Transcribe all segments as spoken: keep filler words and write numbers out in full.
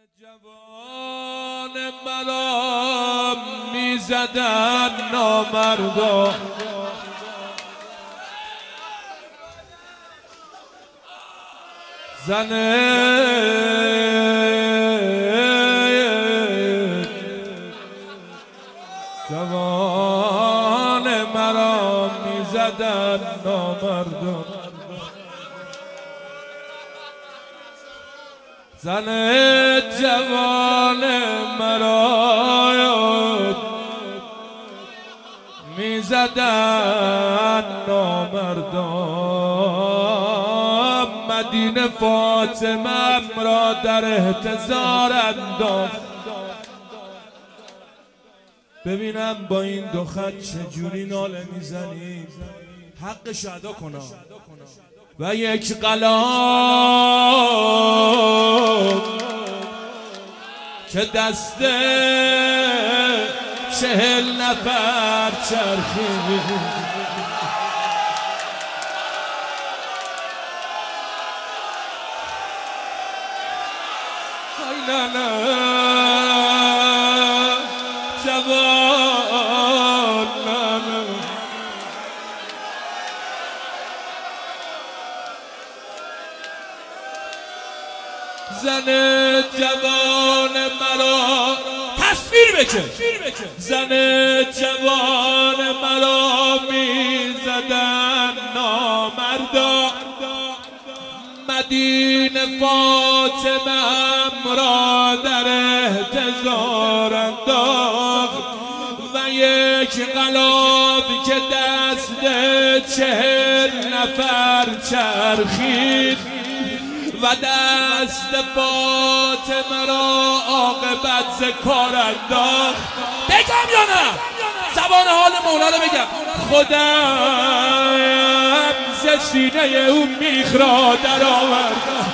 جوان مرا میزدن نامردا، زن جوان مرا میزدن نامردا، زن جوان مرا میزدن نامردان، مدینه فاطمه را در احتضار انداخت. ببینم با این دو خط چجوری ناله میزنی، حقش ادا کنم. و یک قلم که دست چهل نفر چرخید، ای نه نه جوان نه نه، زن جوان مرا تصویر بکن، زن جوان مرا میزدن نامردا، مدینه فاطمه را در احتضار انداخت. و یک قلاب که دست چهل نفر چرخید و دست فاطمه را عاقبت ز کار انداخت. بگم یا نه؟ زبان حال مولا رو بگم. خودم ز سینه او میخ را در آوردم،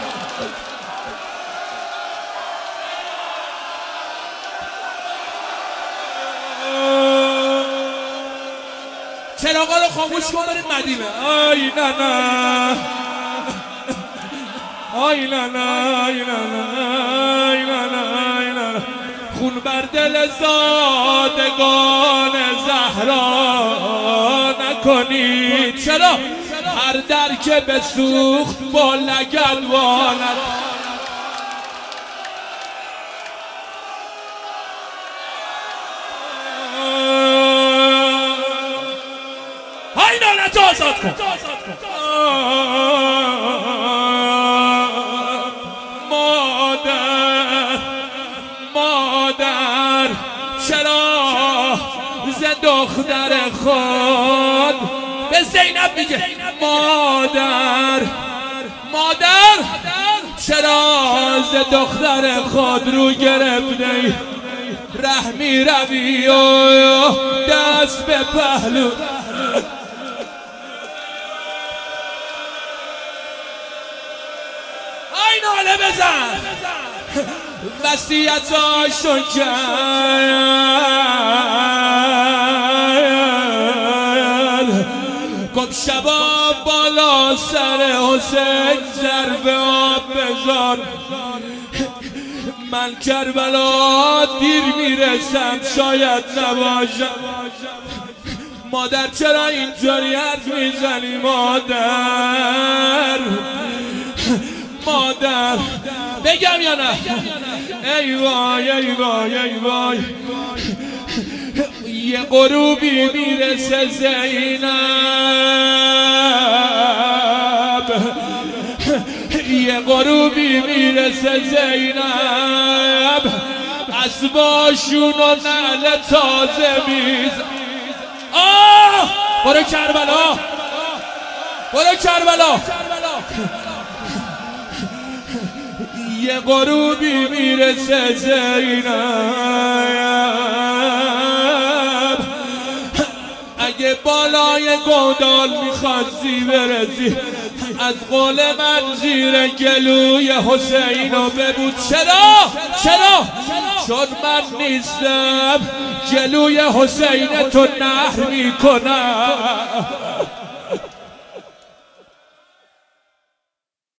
چراغا رو خاموش کن برید مدینه. آی نه نه آی نه نه آی نه نه آی نه نه آی نه نه، خون بر دل زادگان زهرا نکنید. چرا؟ هر در که بسوخت با لگد واند. آی نه نه تو آزاد کن. مادر چرا ز دختر خود به زینب میگه مادر مادر چرا ز دختر خود رو گرفته رحمی روی و دست به پهلو. آی ناله بزن. وصیتاشو کرد گفت شبا بالا سر حسین ظرف آب بذار، من کربلا دیر میرسم شاید نباشم. مادر چرا اینطوری حرف میزنی مادر؟ مادر بگم یا نه؟ ای وای ای وای ای وای، یه غروبی میرسه زینب، یه غروبی میرسه زینب، اسباشون و نعل تازه میز. آه برو کربلا، برو کربلا. یه غروبی میرسه زینب، اگه بالای گودال میخواستی برسی از قول من زیر گلوی حسینو ببود. چرا؟ چرا؟ چون من نیستم گلوی حسین تو نهر میکنم.